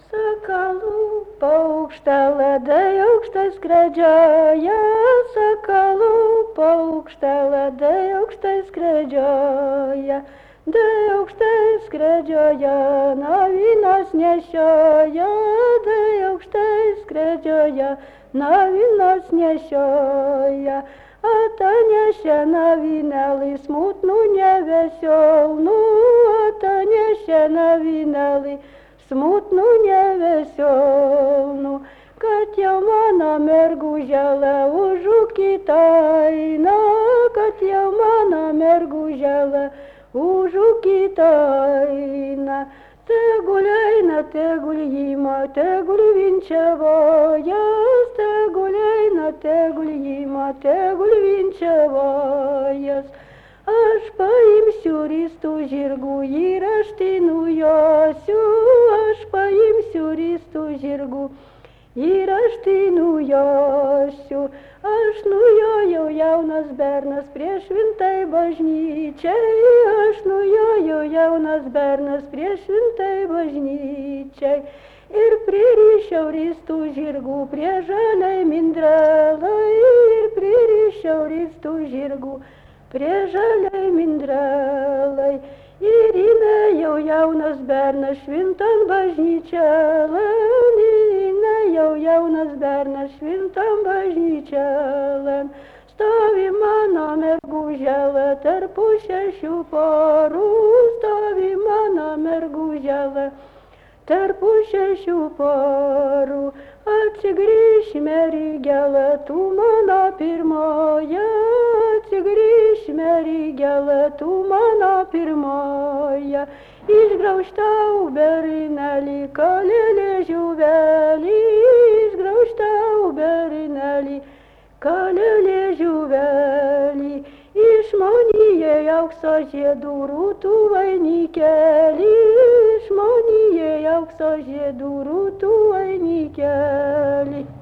Sakalų paukštė ledai aukštai skraidžioja, sakalų paukštė ledai aukštai skraidžioja, dai aukštai skraidžioja, navinas nešioja, dai aukštai skraidžioja, navinas nešioja. Atnešė navinėlį smutnų nevesiolnų, atnešė navinėlį smutnų nevesiolnų, kad jau mano mergužėlė užukytaina, kad jau mano mergužėlė užukytaina. Tegul eina, tegul ima, tegul vinčiavojas, tegul eina, tegul ima, tegul vinčiavojas. Aš paimsiu ristų žirgų ir aš tai nujosiu, aš paimsiu ristų žirgų ir aš tai nujosiu. Aš nujojau jaunas bernas prie šventai bažnyčiai, aš nujojau jaunas bernas prie šventai bažnyčiai. Ir pririšau ristų žirgų prie žaliai mindrelai, ir pririšau ristų žirgų prie žaliai mindrelai. Ir įnėjau jaunas bernas šventan bažnyčialan, įnėjau jaunas bernas šventan bažnyčialan. Stovi mano mergužėlė tarpu šešių porų, stovi mano mergužėlė tarpu šešių porų. Atsigrįš mergelė, tu mano pirmoji, atsigrįš mergelė, tu mano pirmoji. Išgraužtau berinelį, kalėlė žuvelį, išgraužtau berinelį, kalėlė žuvelį. Išmanijai aukso žiedų rūtų vainikėlį, išmanijai aukso žiedų rūtų vainikėlį.